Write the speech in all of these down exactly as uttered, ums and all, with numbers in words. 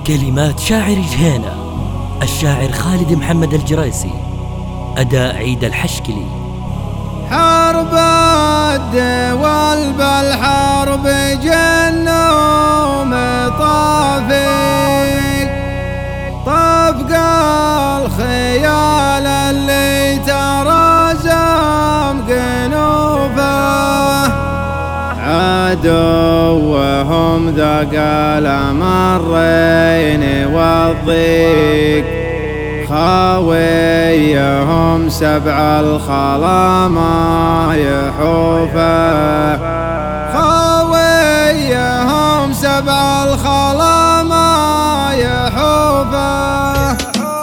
كلمات شاعر جهينة الشاعر خالد محمد الجريسي، أداء عيد الحشكلي. حرب الدول بالحرب جنوم طافق طفق الخيال اللي ترازم قنوبه، عدوهم ذاق الأمرين والضيق، خاويهم سبع الخلا ما يحوفه، خاويهم سبع الخلا ما يحوفه.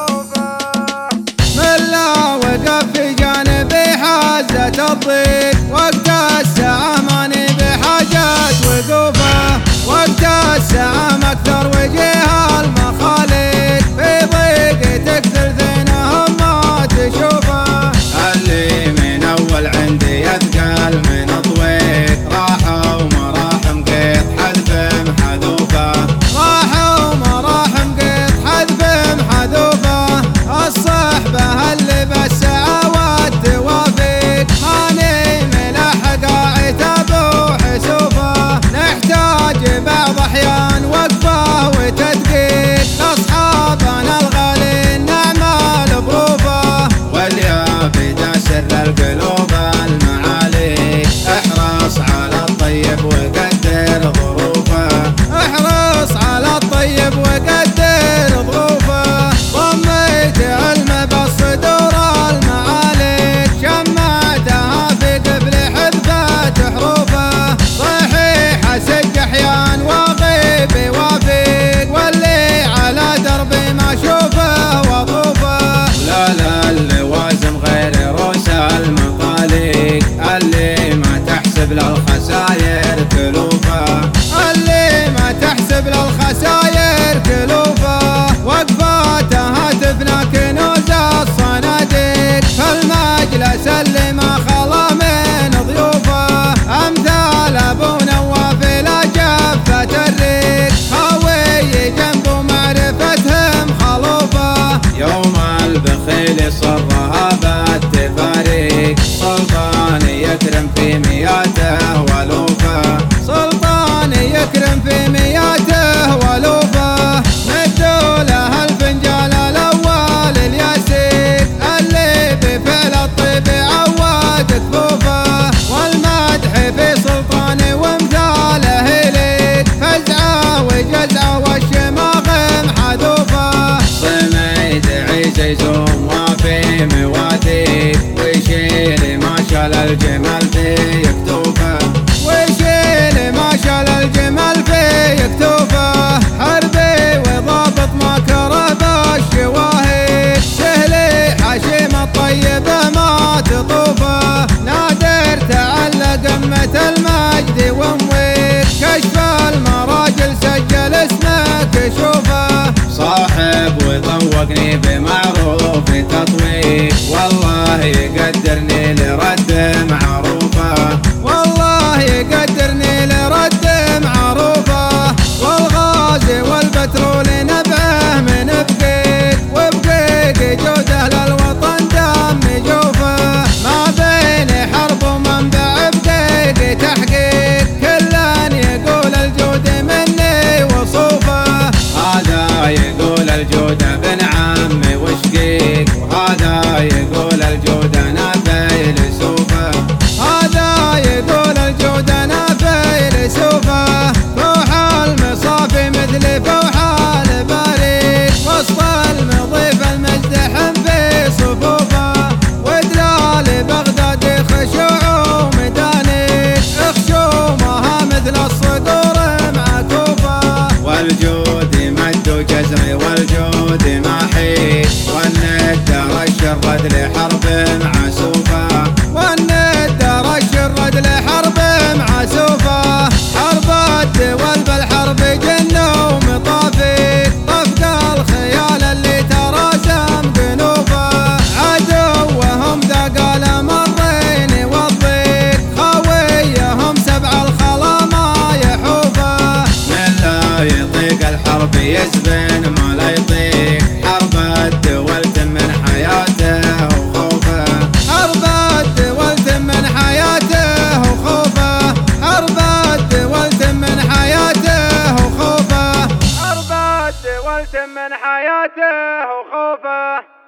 من لا وقف في جانبي حازة الضيق، وقت الساعة ماني بحاجة وقوفه، وقت الساعة مكثر وجيه المخاليق، في ضيق تكثر ذنهم ما تشوفه. اللي من أول عندي يثقل من ضويق، راحوا ومراحم قيط حذف محذوفه، راحوا ومراحم قيط حذف محذوفه. الصحبة اللي بالساعة والتوافق، ماني ملحق عتاب وحسوفه، نحتاج بعض أحيان وقفة وتدقيق، لأصحابنا الغالين نعمل بروفه، واليابد سر القلوب المعالي، احرص على الطيب وقدر ظروفه، احرص على الطيب وقدر ظروفه. ضميت علمه بالصدور المعالي، شمعتها في قبل حذفة حروفه، صحيح اسج احيان واغيب يوافق، واللي على دربي ما اشوفه وطوفه. لا لا اللوازم غير روس المطالق، اللي ما تحسب للخساير كلوفه، اللي ما تحسب للخساير كلوفه. وقفاتها تفنى كنوز الصناديق، فالمجلس اللي ما خلا من ضيوفه، امثال ابو نواف لا جفة الريق، هاوي جنبه معرفتهم خلوفه. يوم البخيل صرها بالتفاريق، سلطان يكرم في مياته ولوفه، سلطان يكرم في مياته ولوفه. مدوا له الفنجال الاول الياسيق، اللي بفعل الطيب عود كفوفه، والمدح في سلطان وامثاله يليق، فزعه وجزعه والشماغ محذوفه. صميد عيسى يزوم وفي مواتيق، ويشيل ما شال الجمال في يكتوفه، ويشيل ما شال الجمال في بيسبن ما لا يطيق حرب الدول من حياته وخوفه حرب الدول من حياته وخوفه حرب الدول من حياته وخوفه حرب الدول من حياته وخوفه